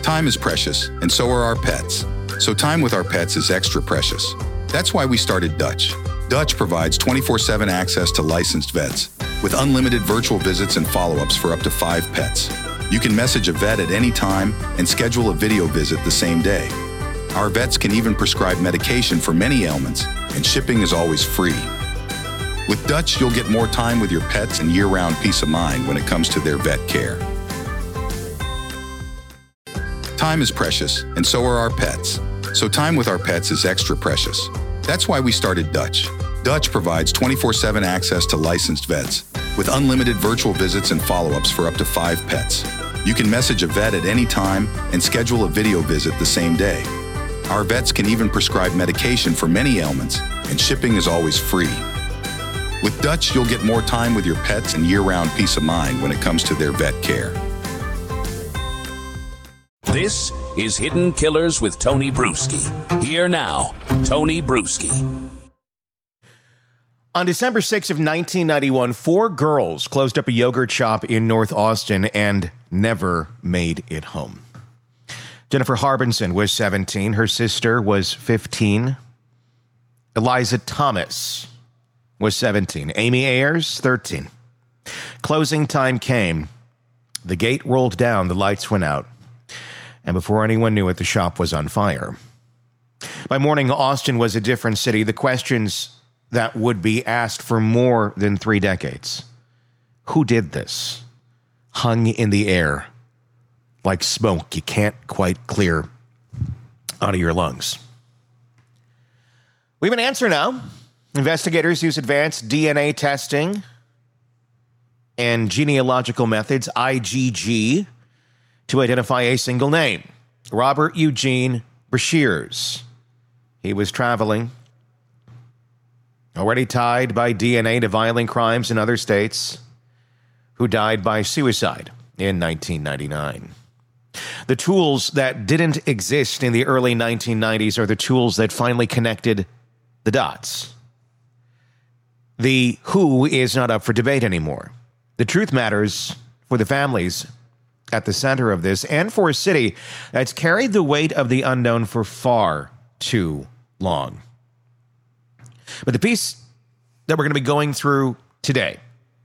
Time is precious, and so are our pets. So time with our pets is extra precious. That's why we started Dutch. Dutch provides 24/7 access to licensed vets, with unlimited virtual visits and follow-ups for up to 5 pets. You can message a vet at any time and schedule a video visit the same day. Our vets can even prescribe medication for many ailments, and shipping is always free. With Dutch, you'll get more time with your pets and year-round peace of mind when it comes to their vet care. Time is precious, and so are our pets. So time with our pets is extra precious. That's why we started Dutch. Dutch provides 24/7 access to licensed vets, with unlimited virtual visits and follow-ups for up to 5 pets. You can message a vet at any time and schedule a video visit the same day. Our vets can even prescribe medication for many ailments, and shipping is always free. With Dutch, you'll get more time with your pets and year-round peace of mind when it comes to their vet care. This is Hidden Killers with Tony Bruschi. Here now, Tony Bruschi. On December 6th of 1991, 4 girls closed up a yogurt shop in North Austin and never made it home. Jennifer Harbinson was 17. Her sister was 15. Eliza Thomas was 17. Amy Ayers, 13. Closing time came. The gate rolled down. The lights went out. And before anyone knew it, the shop was on fire. By morning, Austin was a different city. The questions that would be asked for more than 3 decades. Who did this? Hung in the air like smoke you can't quite clear out of your lungs. We have an answer now. Investigators use advanced DNA testing and genealogical methods, IgG, to identify a single name, Robert Eugene Brashears. He was traveling, already tied by DNA to violent crimes in other states, who died by suicide in 1999. The tools that didn't exist in the early 1990s are the tools that finally connected the dots. The who is not up for debate anymore. The truth matters for the families at the center of this, and for a city that's carried the weight of the unknown for far too long. But the piece that we're going to be going through today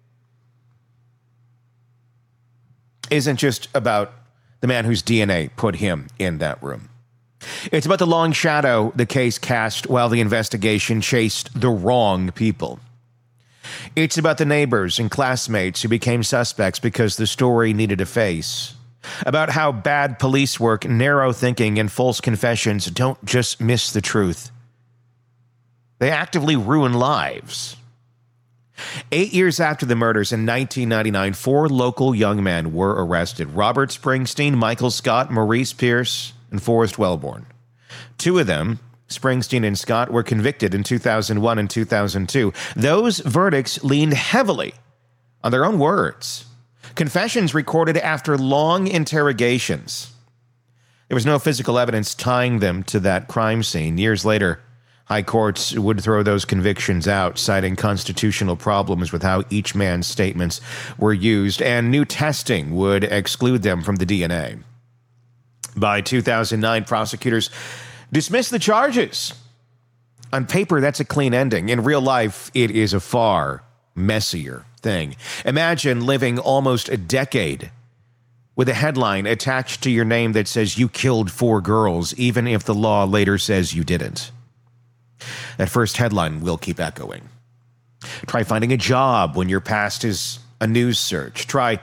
isn't just about the man whose DNA put him in that room. It's about the long shadow the case cast while the investigation chased the wrong people. It's about the neighbors and classmates who became suspects because the story needed a face. About how bad police work, narrow thinking, and false confessions don't just miss the truth. They actively ruin lives. 8 years after the murders in 1999, 4 local young men were arrested. Robert Springsteen, Michael Scott, Maurice Pierce, and Forrest Wellborn. 2 of them, Springsteen and Scott, were convicted in 2001 and 2002. Those verdicts leaned heavily on their own words. Confessions recorded after long interrogations. There was no physical evidence tying them to that crime scene. Years later, high courts would throw those convictions out, citing constitutional problems with how each man's statements were used, and new testing would exclude them from the DNA. By 2009, prosecutors dismissed the charges. On paper, that's a clean ending. In real life, it is a far messier thing. Imagine living almost a decade with a headline attached to your name that says you killed 4 girls, even if the law later says you didn't. That first headline will keep echoing. Try finding a job when your past is a news search. Try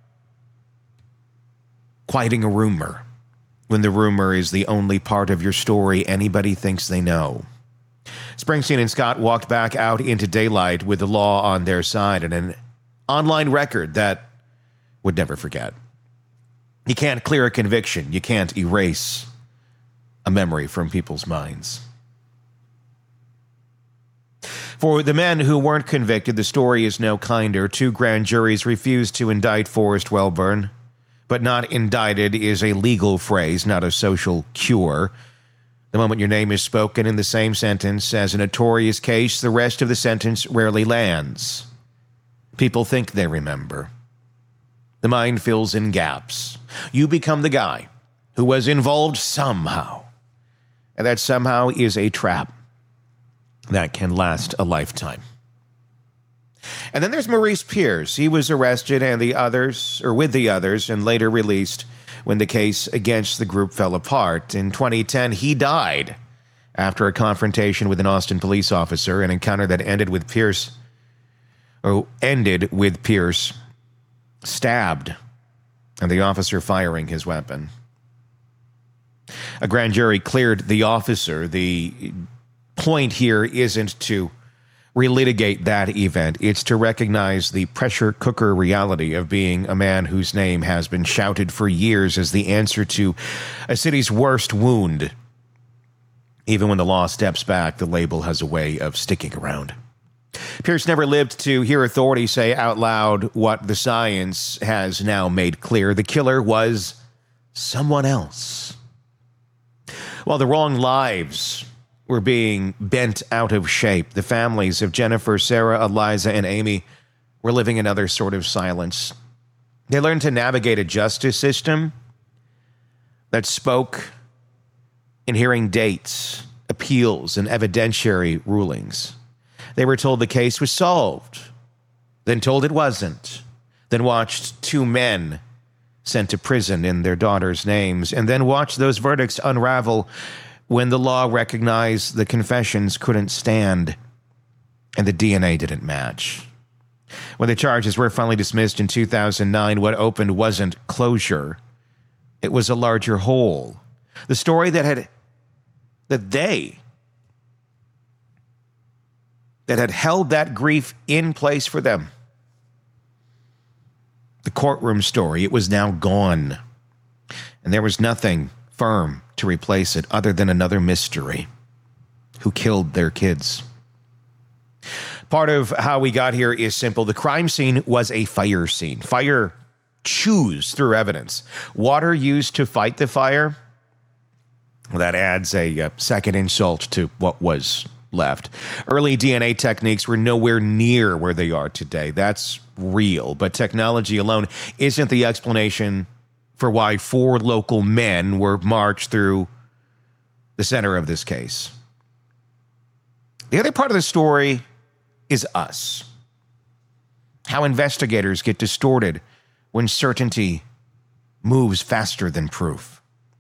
quieting a rumor when the rumor is the only part of your story anybody thinks they know. Springsteen and Scott walked back out into daylight with the law on their side and an online record that would never forget. You can't clear a conviction. You can't erase a memory from people's minds. For the men who weren't convicted, the story is no kinder. 2 grand juries refused to indict Forrest Wellborn. But not indicted is a legal phrase, not a social cure. The moment your name is spoken in the same sentence as a notorious case, the rest of the sentence rarely lands. People think they remember. The mind fills in gaps. You become the guy who was involved somehow. And that somehow is a trap that can last a lifetime. And then there's Maurice Pierce. He was arrested with the others, and later released when the case against the group fell apart. In 2010, he died after a confrontation with an Austin police officer, an encounter that ended with Pierce stabbed and the officer firing his weapon. A grand jury cleared the officer. The point here isn't to relitigate that event. It's to recognize the pressure cooker reality of being a man whose name has been shouted for years as the answer to a city's worst wound. Even when the law steps back, the label has a way of sticking around. Pierce never lived to hear authorities say out loud what the science has now made clear. The killer was someone else. While the wrong lives were being bent out of shape, the families of Jennifer, Sarah, Eliza, and Amy were living another sort of silence. They learned to navigate a justice system that spoke in hearing dates, appeals, and evidentiary rulings. They were told the case was solved, then told it wasn't, then watched two men sent to prison in their daughters' names, and then watched those verdicts unravel when the law recognized the confessions couldn't stand and the DNA didn't match. When the charges were finally dismissed in 2009, what opened wasn't closure. It was a larger hole. The story that had held that grief in place for them. The courtroom story, it was now gone. And there was nothing firm to replace it other than another mystery. Who killed their kids? Part of how we got here is simple. The crime scene was a fire scene. Fire chews through evidence. Water used to fight the fire, well, that adds a second insult to what was left. Early DNA techniques were nowhere near where they are today. That's real. But technology alone isn't the explanation for why 4 local men were marched through the center of this case. The other part of the story is us. How investigators get distorted when certainty moves faster than proof.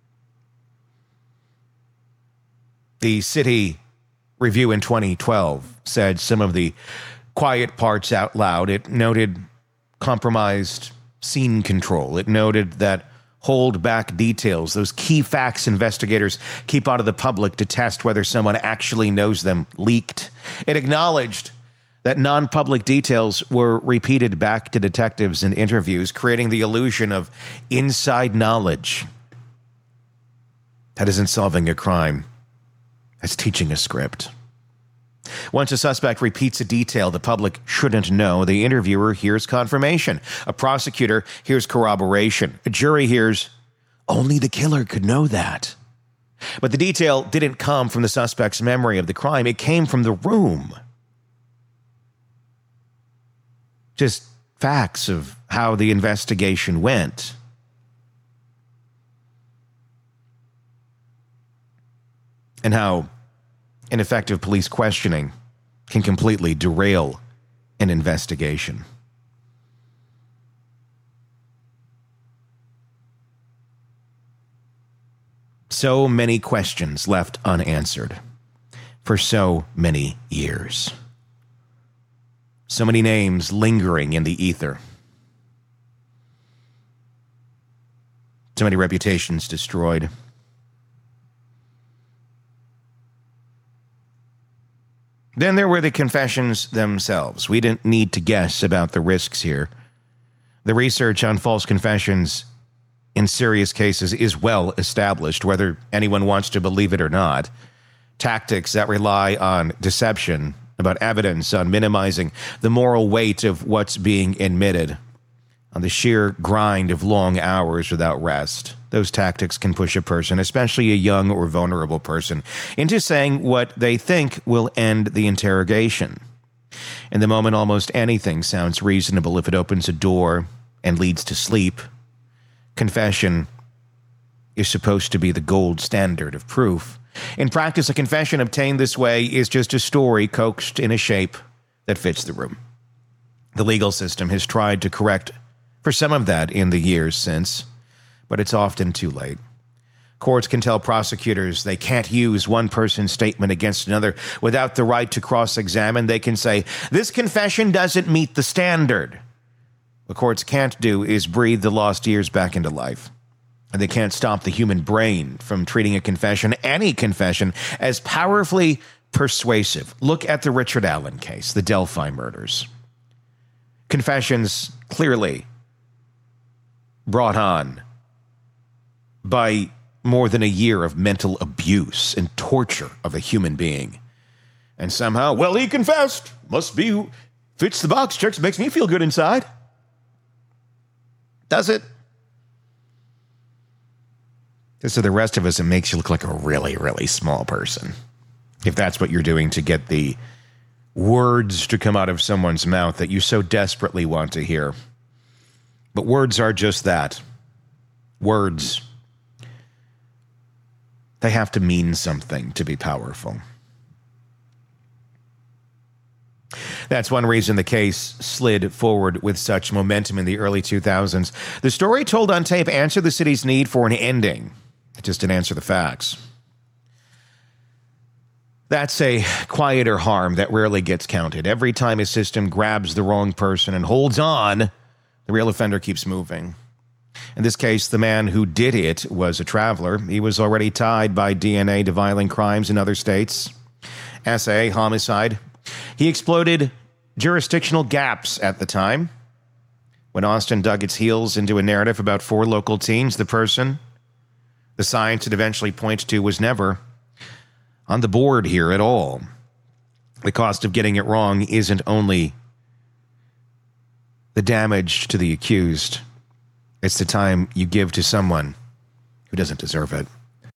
The City Review in 2012 said some of the quiet parts out loud. It noted compromised scene control. It noted that hold back details, those key facts investigators keep out of the public to test whether someone actually knows them, leaked. It acknowledged that non-public details were repeated back to detectives in interviews, creating the illusion of inside knowledge. That isn't solving a crime. That's teaching a script. Once a suspect repeats a detail the public shouldn't know, the interviewer hears confirmation. A prosecutor hears corroboration. A jury hears, only the killer could know that. But the detail didn't come from the suspect's memory of the crime. It came from the room. Just facts of how the investigation went. And how ineffective police questioning can completely derail an investigation. So many questions left unanswered for so many years. So many names lingering in the ether. So many reputations destroyed. Then there were the confessions themselves. We didn't need to guess about the risks here. The research on false confessions in serious cases is well established, whether anyone wants to believe it or not. Tactics that rely on deception, about evidence, on minimizing the moral weight of what's being admitted, on the sheer grind of long hours without rest. Those tactics can push a person, especially a young or vulnerable person, into saying what they think will end the interrogation. In the moment, almost anything sounds reasonable if it opens a door and leads to sleep. Confession is supposed to be the gold standard of proof. In practice, a confession obtained this way is just a story coaxed in a shape that fits the room. The legal system has tried to correct for some of that in the years since, but it's often too late. Courts can tell prosecutors they can't use one person's statement against another without the right to cross-examine. They can say, this confession doesn't meet the standard. What courts can't do is breathe the lost years back into life. And they can't stop the human brain from treating a confession, any confession, as powerfully persuasive. Look at the Richard Allen case, the Delphi murders. Confessions clearly brought on by more than a year of mental abuse and torture of a human being. And somehow, well, he confessed. Must be, fits the box, checks, makes me feel good inside. Does it? So the rest of us, it makes you look like a really, really small person. If that's what you're doing to get the words to come out of someone's mouth that you so desperately want to hear. But words are just that. Words. They have to mean something to be powerful. That's one reason the case slid forward with such momentum in the early 2000s. The story told on tape answered the city's need for an ending. It just didn't answer the facts. That's a quieter harm that rarely gets counted. Every time a system grabs the wrong person and holds on, the real offender keeps moving. In this case, the man who did it was a traveler. He was already tied by DNA to violent crimes in other states. SA, homicide. He exploited jurisdictional gaps at the time. When Austin dug its heels into a narrative about 4 local teams, the person the science it eventually points to was never on the board here at all. The cost of getting it wrong isn't only the damage to the accused. It's the time you give to someone who doesn't deserve it.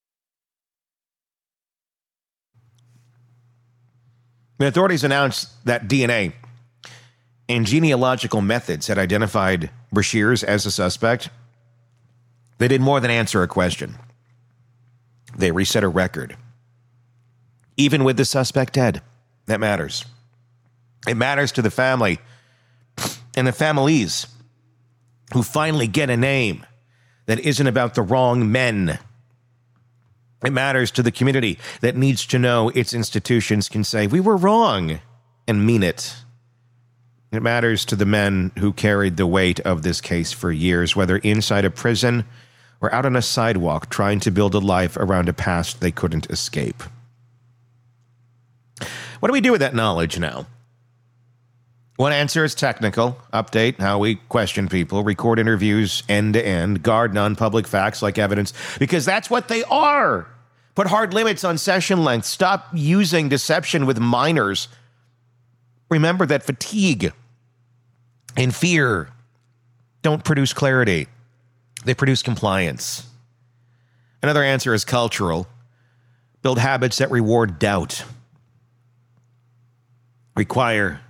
The authorities announced that DNA and genealogical methods had identified Brashears as a suspect. They did more than answer a question. They reset a record. Even with the suspect dead, that matters. It matters to the family and the families who finally get a name that isn't about the wrong men. It matters to the community that needs to know its institutions can say, we were wrong, and mean it. It matters to the men who carried the weight of this case for years, whether inside a prison or out on a sidewalk trying to build a life around a past they couldn't escape. What do we do with that knowledge now? One answer is technical. Update how we question people, record interviews end to end, guard non-public facts like evidence, because that's what they are. Put hard limits on session length. Stop using deception with minors. Remember that fatigue and fear don't produce clarity. They produce compliance. Another answer is cultural. Build habits that reward doubt. Require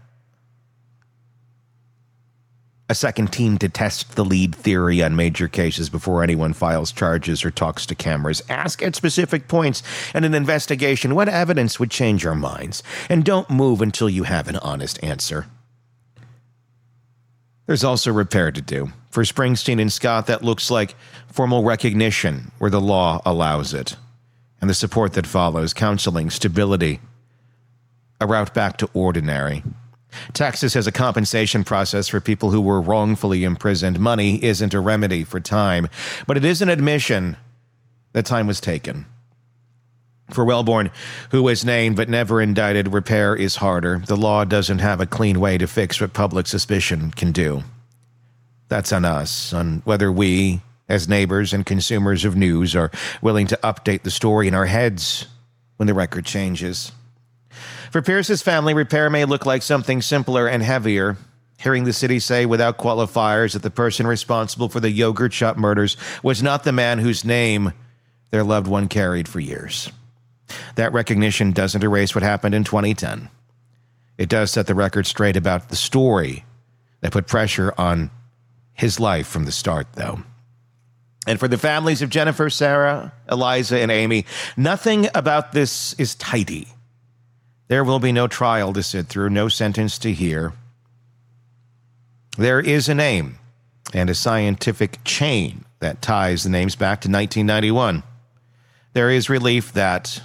a second team to test the lead theory on major cases before anyone files charges or talks to cameras. Ask at specific points in an investigation what evidence would change your minds, and don't move until you have an honest answer. There's also repair to do. For Springsteen and Scott, that looks like formal recognition where the law allows it, and the support that follows, counseling, stability, a route back to ordinary. Texas has a compensation process for people who were wrongfully imprisoned. Money isn't a remedy for time, but it is an admission that time was taken. For Wellborn, who was named but never indicted, repair is harder. The law doesn't have a clean way to fix what public suspicion can do. That's on us, on whether we, as neighbors and consumers of news, are willing to update the story in our heads when the record changes. For Pierce's family, repair may look like something simpler and heavier. Hearing the city say without qualifiers that the person responsible for the yogurt shop murders was not the man whose name their loved one carried for years. That recognition doesn't erase what happened in 2010. It does set the record straight about the story that put pressure on his life from the start, though. And for the families of Jennifer, Sarah, Eliza, and Amy, nothing about this is tidy. There will be no trial to sit through, no sentence to hear. There is a name and a scientific chain that ties the names back to 1991. There is relief that,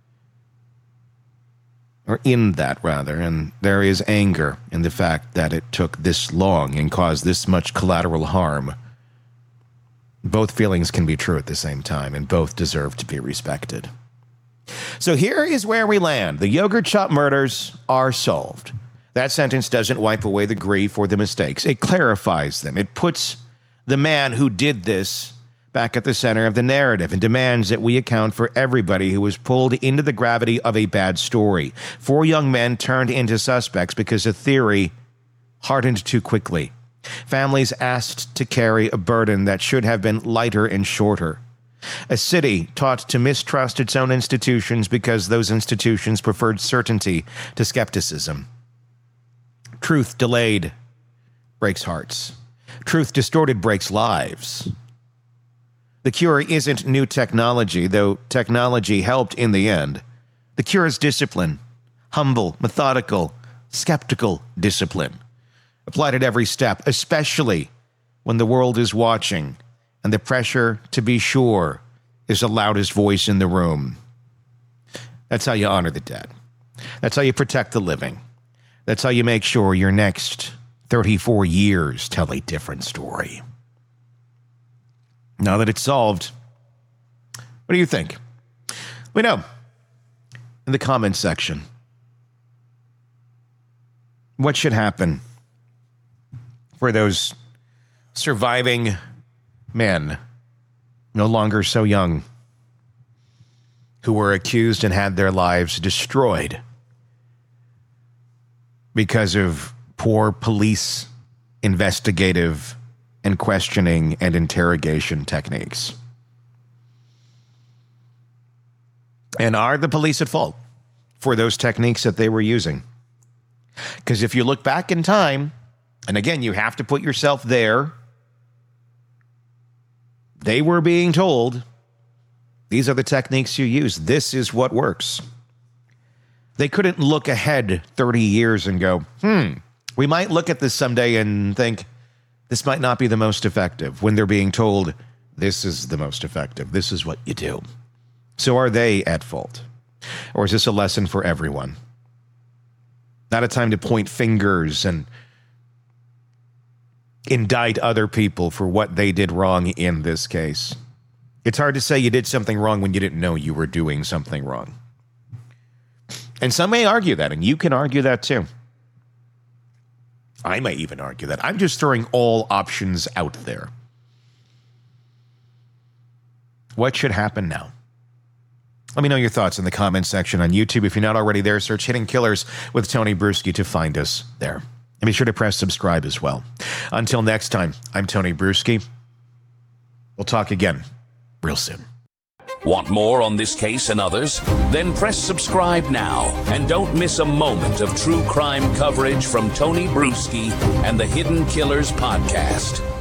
or in that rather, and there is anger in the fact that it took this long and caused this much collateral harm. Both feelings can be true at the same time, and both deserve to be respected. So here is where we land. The Yogurt Shop murders are solved. That sentence doesn't wipe away the grief or the mistakes. It clarifies them. It puts the man who did this back at the center of the narrative and demands that we account for everybody who was pulled into the gravity of a bad story. 4 young men turned into suspects because a theory hardened too quickly. Families asked to carry a burden that should have been lighter and shorter. A city taught to mistrust its own institutions because those institutions preferred certainty to skepticism. Truth delayed breaks hearts. Truth distorted breaks lives. The cure isn't new technology, though technology helped in the end. The cure is discipline. Humble, methodical, skeptical discipline. Applied at every step, especially when the world is watching and the pressure to be sure is the loudest voice in the room. That's how you honor the dead. That's how you protect the living. That's how you make sure your next 34 years tell a different story. Now that it's solved, what do you think? Let me know in the comments section. What should happen for those surviving men, no longer so young, who were accused and had their lives destroyed because of poor police investigative and questioning and interrogation techniques? And are the police at fault for those techniques that they were using? Because if you look back in time, and again, you have to put yourself there, they were being told, these are the techniques you use. This is what works. They couldn't look ahead 30 years and go, we might look at this someday and think, this might not be the most effective, when they're being told, this is the most effective. This is what you do. So are they at fault? Or is this a lesson for everyone? Not a time to point fingers and indict other people for what they did wrong in this case. It's hard to say you did something wrong when you didn't know you were doing something wrong. And some may argue that, and you can argue that too. I may even argue that. I'm just throwing all options out there. What should happen now? Let me know your thoughts in the comments section on YouTube. If you're not already there, search Hidden Killers with Tony Bruschi to find us there. And be sure to press subscribe as well. Until next time, I'm Tony Bruschi. We'll talk again real soon. Want more on this case and others? Then press subscribe now and don't miss a moment of true crime coverage from Tony Bruschi and the Hidden Killers podcast.